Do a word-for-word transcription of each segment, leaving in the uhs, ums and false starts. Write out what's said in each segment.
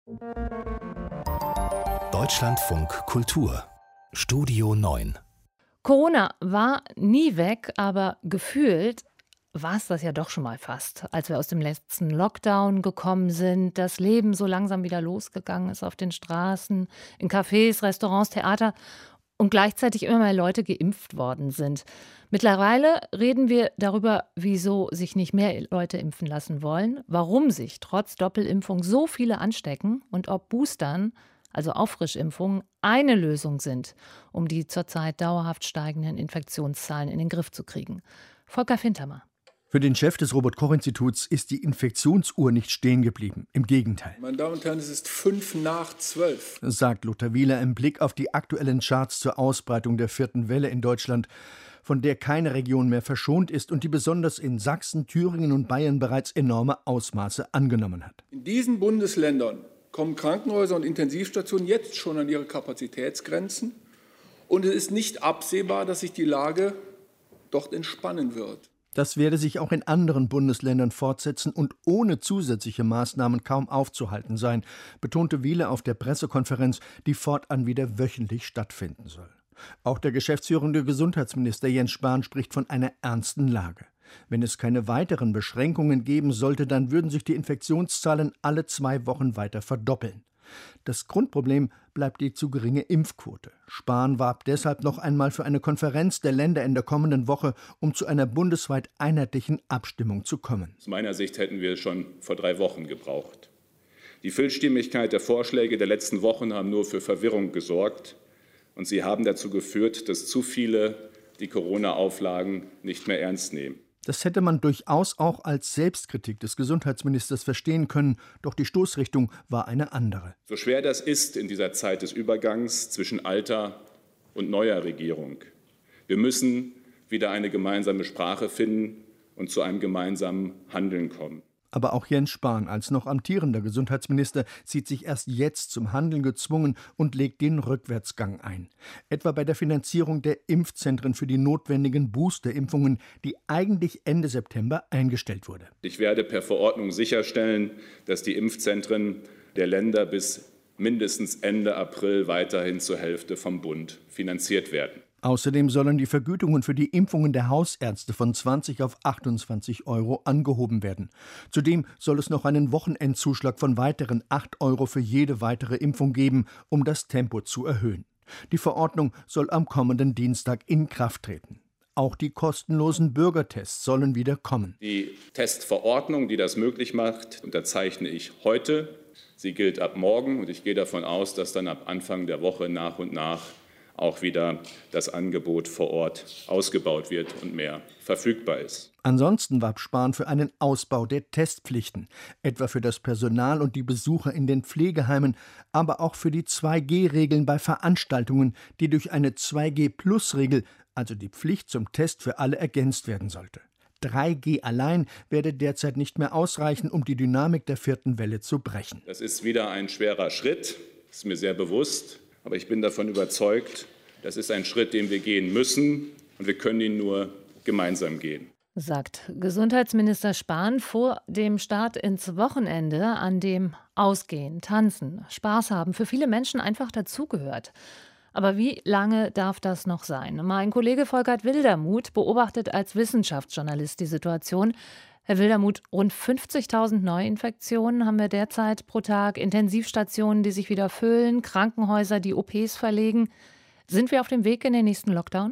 Deutschlandfunk Kultur Studio neun. Corona war nie weg, aber gefühlt war es das ja doch schon mal fast. Als wir aus dem letzten Lockdown gekommen sind, das Leben so langsam wieder losgegangen ist auf den Straßen, in Cafés, Restaurants, Theater und gleichzeitig immer mehr Leute geimpft worden sind. Mittlerweile reden wir darüber, wieso sich nicht mehr Leute impfen lassen wollen, warum sich trotz Doppelimpfung so viele anstecken und ob Boostern, also Auffrischimpfungen, eine Lösung sind, um die zurzeit dauerhaft steigenden Infektionszahlen in den Griff zu kriegen. Volker Fintermer. Für den Chef des Robert-Koch-Instituts ist die Infektionsuhr nicht stehen geblieben. Im Gegenteil. Meine Damen und Herren, es ist fünf nach zwölf. Sagt Lothar Wieler im Blick auf die aktuellen Charts zur Ausbreitung der vierten Welle in Deutschland, von der keine Region mehr verschont ist und die besonders in Sachsen, Thüringen und Bayern bereits enorme Ausmaße angenommen hat. In diesen Bundesländern kommen Krankenhäuser und Intensivstationen jetzt schon an ihre Kapazitätsgrenzen. Und es ist nicht absehbar, dass sich die Lage dort entspannen wird. Das werde sich auch in anderen Bundesländern fortsetzen und ohne zusätzliche Maßnahmen kaum aufzuhalten sein, betonte Wieler auf der Pressekonferenz, die fortan wieder wöchentlich stattfinden soll. Auch der geschäftsführende Gesundheitsminister Jens Spahn spricht von einer ernsten Lage. Wenn es keine weiteren Beschränkungen geben sollte, dann würden sich die Infektionszahlen alle zwei Wochen weiter verdoppeln. Das Grundproblem bleibt die zu geringe Impfquote. Spahn warb deshalb noch einmal für eine Konferenz der Länder in der kommenden Woche, um zu einer bundesweit einheitlichen Abstimmung zu kommen. Aus meiner Sicht hätten wir es schon vor drei Wochen gebraucht. Die Vielstimmigkeit der Vorschläge der letzten Wochen haben nur für Verwirrung gesorgt und sie haben dazu geführt, dass zu viele die Corona-Auflagen nicht mehr ernst nehmen. Das hätte man durchaus auch als Selbstkritik des Gesundheitsministers verstehen können, doch die Stoßrichtung war eine andere. So schwer das ist in dieser Zeit des Übergangs zwischen alter und neuer Regierung. Wir müssen wieder eine gemeinsame Sprache finden und zu einem gemeinsamen Handeln kommen. Aber auch Jens Spahn als noch amtierender Gesundheitsminister sieht sich erst jetzt zum Handeln gezwungen und legt den Rückwärtsgang ein. Etwa bei der Finanzierung der Impfzentren für die notwendigen Boosterimpfungen, die eigentlich Ende September eingestellt wurde. Ich werde per Verordnung sicherstellen, dass die Impfzentren der Länder bis mindestens Ende April weiterhin zur Hälfte vom Bund finanziert werden. Außerdem sollen die Vergütungen für die Impfungen der Hausärzte von zwanzig auf achtundzwanzig Euro angehoben werden. Zudem soll es noch einen Wochenendzuschlag von weiteren acht Euro für jede weitere Impfung geben, um das Tempo zu erhöhen. Die Verordnung soll am kommenden Dienstag in Kraft treten. Auch die kostenlosen Bürgertests sollen wieder kommen. Die Testverordnung, die das möglich macht, unterzeichne ich heute. Sie gilt ab morgen und ich gehe davon aus, dass dann ab Anfang der Woche nach und nach auch wieder das Angebot vor Ort ausgebaut wird und mehr verfügbar ist. Ansonsten warb Spahn für einen Ausbau der Testpflichten, etwa für das Personal und die Besucher in den Pflegeheimen, aber auch für die zwei G Regeln bei Veranstaltungen, die durch eine zwei G Plus Regel, also die Pflicht zum Test für alle, ergänzt werden sollte. drei G allein werde derzeit nicht mehr ausreichen, um die Dynamik der vierten Welle zu brechen. Das ist wieder ein schwerer Schritt, das ist mir sehr bewusst. Aber ich bin davon überzeugt, das ist ein Schritt, den wir gehen müssen und wir können ihn nur gemeinsam gehen. Sagt Gesundheitsminister Spahn vor dem Start ins Wochenende, an dem Ausgehen, Tanzen, Spaß haben für viele Menschen einfach dazugehört. Aber wie lange darf das noch sein? Mein Kollege Volkert Wildermuth beobachtet als Wissenschaftsjournalist die Situation. Herr Wildermuth, rund fünfzigtausend Neuinfektionen haben wir derzeit pro Tag, Intensivstationen, die sich wieder füllen, Krankenhäuser, die O Ps verlegen. Sind wir auf dem Weg in den nächsten Lockdown?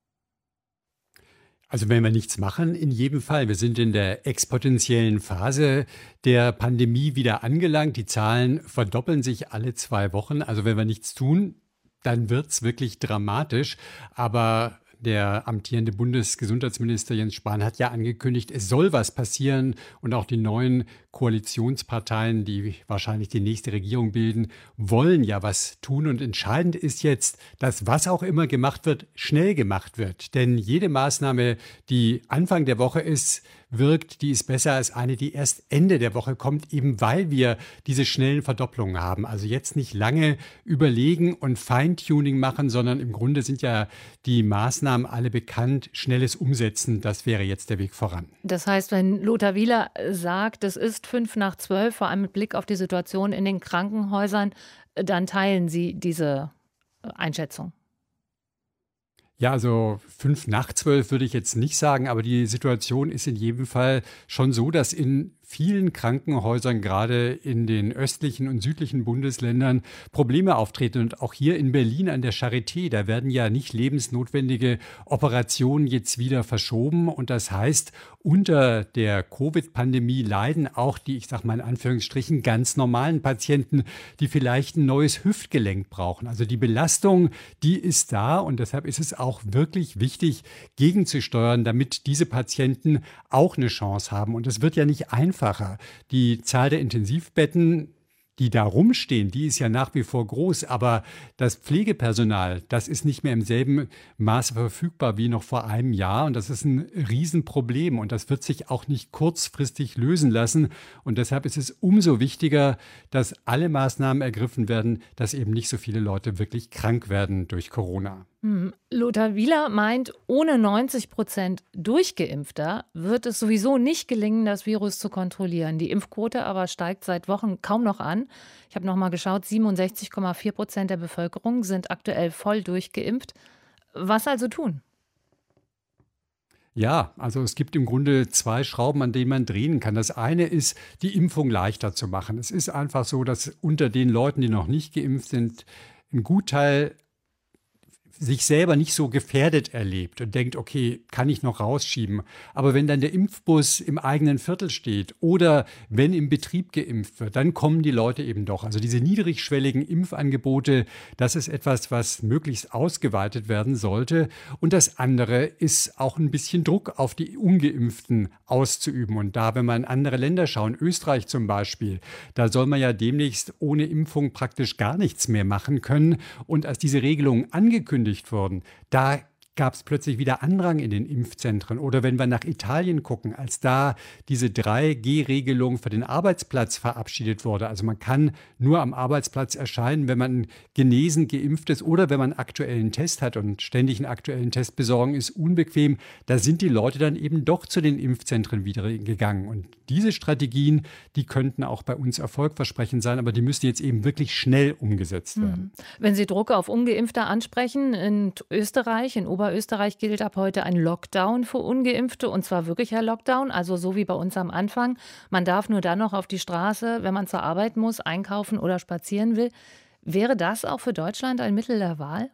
Also wenn wir nichts machen, in jedem Fall. Wir sind in der exponentiellen Phase der Pandemie wieder angelangt. Die Zahlen verdoppeln sich alle zwei Wochen. Also wenn wir nichts tun, dann wird es wirklich dramatisch. Aber der amtierende Bundesgesundheitsminister Jens Spahn hat ja angekündigt, es soll was passieren. Und auch die neuen Koalitionsparteien, die wahrscheinlich die nächste Regierung bilden, wollen ja was tun. Und entscheidend ist jetzt, dass was auch immer gemacht wird, schnell gemacht wird. Denn jede Maßnahme, die Anfang der Woche ist, wirkt, die ist besser als eine, die erst Ende der Woche kommt, eben weil wir diese schnellen Verdopplungen haben. Also jetzt nicht lange überlegen und Feintuning machen, sondern im Grunde sind ja die Maßnahmen alle bekannt. Schnelles Umsetzen, das wäre jetzt der Weg voran. Das heißt, wenn Lothar Wieler sagt, es ist fünf nach zwölf, vor allem mit Blick auf die Situation in den Krankenhäusern, dann teilen Sie diese Einschätzung? Ja, also fünf nach zwölf würde ich jetzt nicht sagen, aber die Situation ist in jedem Fall schon so, dass in vielen Krankenhäusern, gerade in den östlichen und südlichen Bundesländern, Probleme auftreten. Und auch hier in Berlin an der Charité, da werden ja nicht lebensnotwendige Operationen jetzt wieder verschoben. Und das heißt, unter der Covid-Pandemie leiden auch die, ich sage mal in Anführungsstrichen, ganz normalen Patienten, die vielleicht ein neues Hüftgelenk brauchen. Also die Belastung, die ist da. Und deshalb ist es auch wirklich wichtig, gegenzusteuern, damit diese Patienten auch eine Chance haben. Und es wird ja nicht einfach. Die Zahl der Intensivbetten, die da rumstehen, die ist ja nach wie vor groß, aber das Pflegepersonal, das ist nicht mehr im selben Maße verfügbar wie noch vor einem Jahr und das ist ein Riesenproblem und das wird sich auch nicht kurzfristig lösen lassen und deshalb ist es umso wichtiger, dass alle Maßnahmen ergriffen werden, dass eben nicht so viele Leute wirklich krank werden durch Corona. Hm. Lothar Wieler meint, ohne neunzig Prozent Durchgeimpfter wird es sowieso nicht gelingen, das Virus zu kontrollieren. Die Impfquote aber steigt seit Wochen kaum noch an. Ich habe noch mal geschaut, siebenundsechzig Komma vier Prozent der Bevölkerung sind aktuell voll durchgeimpft. Was also tun? Ja, also es gibt im Grunde zwei Schrauben, an denen man drehen kann. Das eine ist, die Impfung leichter zu machen. Es ist einfach so, dass unter den Leuten, die noch nicht geimpft sind, ein Gutteil sich selber nicht so gefährdet erlebt und denkt, okay, kann ich noch rausschieben. Aber wenn dann der Impfbus im eigenen Viertel steht oder wenn im Betrieb geimpft wird, dann kommen die Leute eben doch. Also diese niedrigschwelligen Impfangebote, das ist etwas, was möglichst ausgeweitet werden sollte. Und das andere ist auch ein bisschen Druck auf die Ungeimpften auszuüben. Und da, wenn wir in andere Länder schauen, Österreich zum Beispiel, da soll man ja demnächst ohne Impfung praktisch gar nichts mehr machen können. Und als diese Regelungen angekündigt wurden, da gab es plötzlich wieder Andrang in den Impfzentren. Oder wenn wir nach Italien gucken, als da diese drei G Regelung für den Arbeitsplatz verabschiedet wurde. Also man kann nur am Arbeitsplatz erscheinen, wenn man genesen, geimpft ist oder wenn man einen aktuellen Test hat. Und ständig einen aktuellen Test besorgen ist unbequem. Da sind die Leute dann eben doch zu den Impfzentren wieder gegangen. Und diese Strategien, die könnten auch bei uns erfolgversprechend sein, aber die müssen jetzt eben wirklich schnell umgesetzt werden. Wenn Sie Druck auf Ungeimpfte ansprechen, in Österreich, in Oberösterreich, Österreich gilt ab heute ein Lockdown für Ungeimpfte und zwar wirklicher Lockdown, also so wie bei uns am Anfang. Man darf nur dann noch auf die Straße, wenn man zur Arbeit muss, einkaufen oder spazieren will. Wäre das auch für Deutschland ein Mittel der Wahl?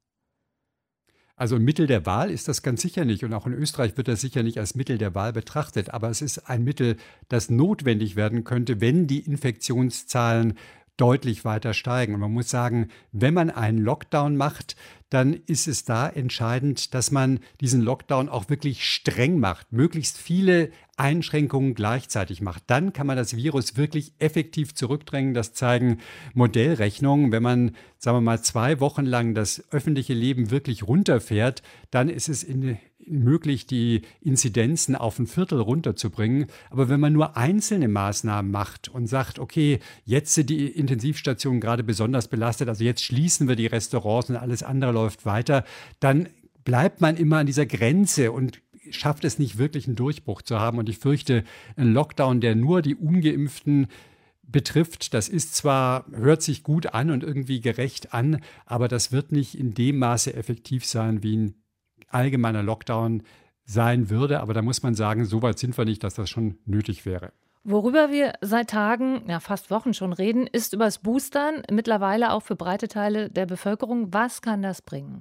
Also ein Mittel der Wahl ist das ganz sicher nicht und auch in Österreich wird das sicher nicht als Mittel der Wahl betrachtet. Aber es ist ein Mittel, das notwendig werden könnte, wenn die Infektionszahlen deutlich weiter steigen. Und man muss sagen, wenn man einen Lockdown macht, dann ist es da entscheidend, dass man diesen Lockdown auch wirklich streng macht, möglichst viele Einschränkungen gleichzeitig macht. Dann kann man das Virus wirklich effektiv zurückdrängen. Das zeigen Modellrechnungen. Wenn man, sagen wir mal, zwei Wochen lang das öffentliche Leben wirklich runterfährt, dann ist es in möglich, die Inzidenzen auf ein Viertel runterzubringen. Aber wenn man nur einzelne Maßnahmen macht und sagt, okay, jetzt sind die Intensivstationen gerade besonders belastet, also jetzt schließen wir die Restaurants und alles andere läuft weiter, dann bleibt man immer an dieser Grenze und schafft es nicht wirklich einen Durchbruch zu haben. Und ich fürchte, ein Lockdown, der nur die Ungeimpften betrifft, das ist zwar, hört sich gut an und irgendwie gerecht an, aber das wird nicht in dem Maße effektiv sein, wie ein allgemeiner Lockdown sein würde. Aber da muss man sagen, so weit sind wir nicht, dass das schon nötig wäre. Worüber wir seit Tagen, ja fast Wochen schon reden, ist über das Boostern, mittlerweile auch für breite Teile der Bevölkerung. Was kann das bringen?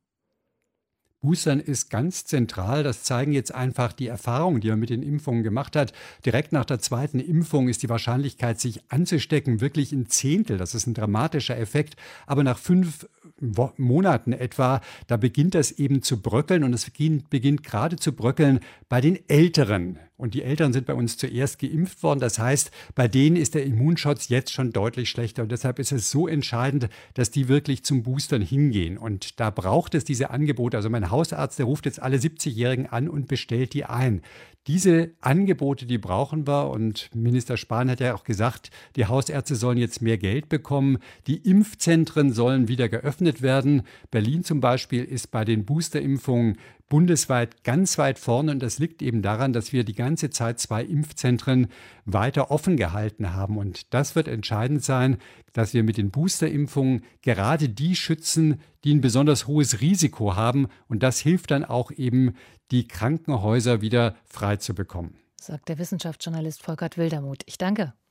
Boostern ist ganz zentral. Das zeigen jetzt einfach die Erfahrungen, die man mit den Impfungen gemacht hat. Direkt nach der zweiten Impfung ist die Wahrscheinlichkeit, sich anzustecken, wirklich ein Zehntel. Das ist ein dramatischer Effekt. Aber nach fünf Monaten etwa, da beginnt das eben zu bröckeln. Und es beginnt, beginnt gerade zu bröckeln bei den Älteren. Und die Eltern sind bei uns zuerst geimpft worden. Das heißt, bei denen ist der Immunschutz jetzt schon deutlich schlechter. Und deshalb ist es so entscheidend, dass die wirklich zum Boostern hingehen. Und da braucht es diese Angebote. Also mein Hausarzt, der ruft jetzt alle siebzigjährigen an und bestellt die ein. Diese Angebote, die brauchen wir. Und Minister Spahn hat ja auch gesagt, die Hausärzte sollen jetzt mehr Geld bekommen. Die Impfzentren sollen wieder geöffnet werden. Berlin zum Beispiel ist bei den Boosterimpfungen bundesweit ganz weit vorne. Und das liegt eben daran, dass wir die ganze Zeit zwei Impfzentren weiter offen gehalten haben. Und das wird entscheidend sein, dass wir mit den Boosterimpfungen gerade die schützen, die ein besonders hohes Risiko haben. Und das hilft dann auch eben, die Krankenhäuser wieder frei zu bekommen. Sagt der Wissenschaftsjournalist Volkert Wildermuth. Ich danke.